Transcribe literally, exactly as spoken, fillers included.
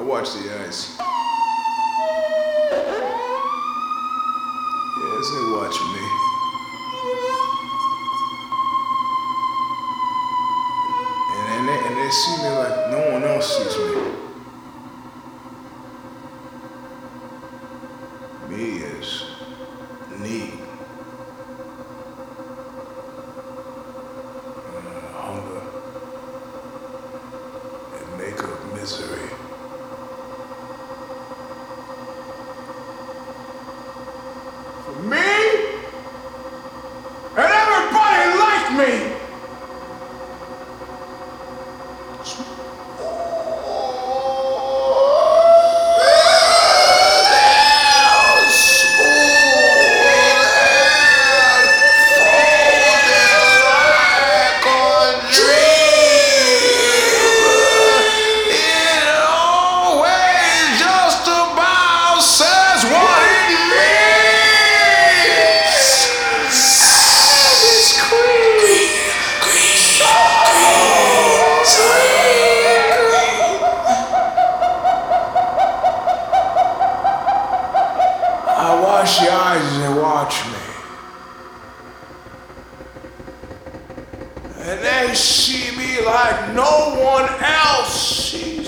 watch the eyes. Yes, they watch me. And, and, they, and they see me like no one else sees me. Me is need. Uh, hunger. And make up misery. For me? And everybody like me! I wash your eyes and watch me. And they see me like no one else sees.